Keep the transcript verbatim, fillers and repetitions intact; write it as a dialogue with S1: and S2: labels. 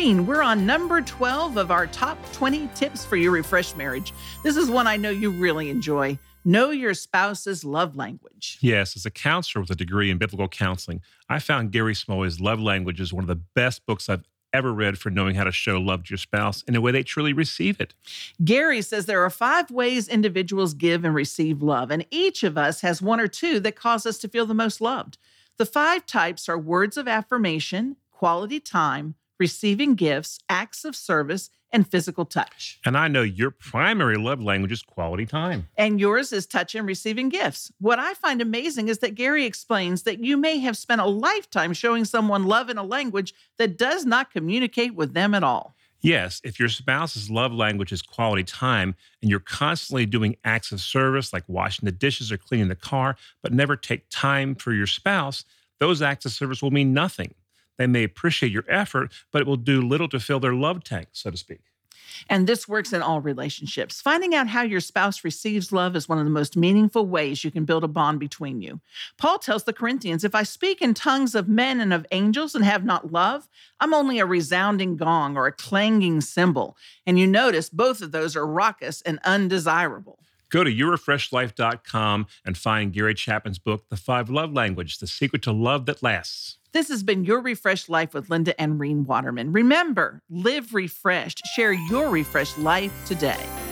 S1: Reen. We're on number twelve of our top twenty tips for your refreshed marriage. This is one I know you really enjoy. Know your spouse's love language.
S2: Yes, as a counselor with a degree in biblical counseling, I found Gary Smalley's Love Languages one of the best books I've ever read for knowing how to show love to your spouse in a way they truly receive it.
S1: Gary says there are five ways individuals give and receive love, and each of us has one or two that cause us to feel the most loved. The five types are words of affirmation, quality time, receiving gifts, acts of service, and physical touch.
S2: And I know your primary love language is quality time.
S1: And yours is touch and receiving gifts. What I find amazing is that Gary explains that you may have spent a lifetime showing someone love in a language that does not communicate with them at all.
S2: Yes, if your spouse's love language is quality time and you're constantly doing acts of service like washing the dishes or cleaning the car, but never take time for your spouse, those acts of service will mean nothing. They may appreciate your effort, but it will do little to fill their love tank, so to speak.
S1: And this works in all relationships. Finding out how your spouse receives love is one of the most meaningful ways you can build a bond between you. Paul tells the Corinthians, if I speak in tongues of men and of angels and have not love, I'm only a resounding gong or a clanging cymbal. And you notice both of those are raucous and undesirable.
S2: Go to your refreshed life dot com and find Gary Chapman's book, The Five Love Languages, The Secret to Love That Lasts.
S1: This has been Your Refreshed Life with Linda and Reen Waterman. Remember, live refreshed. Share your refreshed life today.